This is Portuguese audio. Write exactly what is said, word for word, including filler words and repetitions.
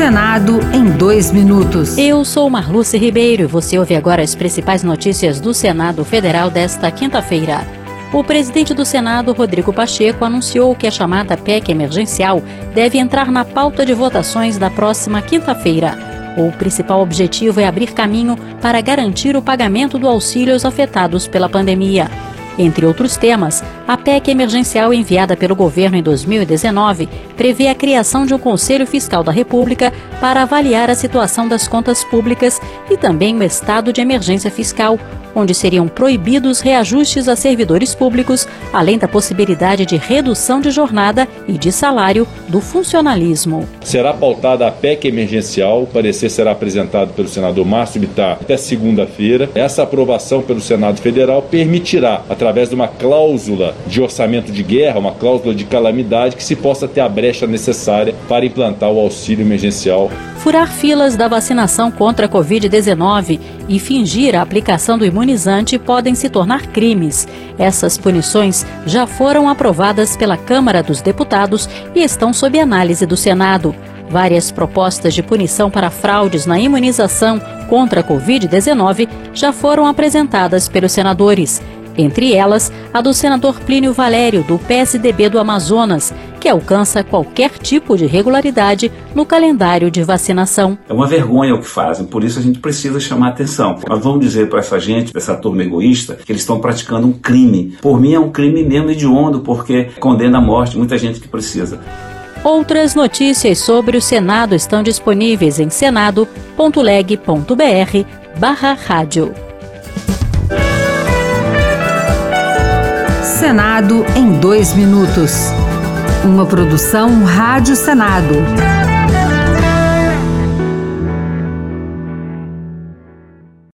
Senado em dois minutos. Eu sou Marluce Ribeiro e você ouve agora as principais notícias do Senado Federal desta quinta-feira. O presidente do Senado, Rodrigo Pacheco, anunciou que a chamada P E C emergencial deve entrar na pauta de votações da próxima quinta-feira. O principal objetivo é abrir caminho para garantir o pagamento do auxílio aos afetados pela pandemia. Entre outros temas, a P E C emergencial enviada pelo governo em dois mil e dezenove prevê a criação de um Conselho Fiscal da República para avaliar a situação das contas públicas e também o estado de emergência fiscal, onde seriam proibidos reajustes a servidores públicos, além da possibilidade de redução de jornada e de salário do funcionalismo. Será pautada a P E C emergencial, o parecer será apresentado pelo senador Márcio Bittar até segunda-feira. Essa aprovação pelo Senado Federal permitirá, através de uma cláusula de orçamento de guerra, uma cláusula de calamidade, que se possa ter a brecha necessária para implantar o auxílio emergencial. Furar filas da vacinação contra a covid dezenove e fingir a aplicação do imunizante podem se tornar crimes. Essas punições já foram aprovadas pela Câmara dos Deputados e estão sob análise do Senado. Várias propostas de punição para fraudes na imunização contra a covid dezenove já foram apresentadas pelos senadores. Entre elas, a do senador Plínio Valério, do P S D B do Amazonas, que alcança qualquer tipo de irregularidade no calendário de vacinação. É uma vergonha o que fazem, por isso a gente precisa chamar atenção. Nós vamos dizer para essa gente, para essa turma egoísta, que eles estão praticando um crime. Por mim é um crime mesmo hediondo, porque condena à morte muita gente que precisa. Outras notícias sobre o Senado estão disponíveis em senado ponto leg ponto br barra rádio. Senado em dois minutos. Uma produção Rádio Senado.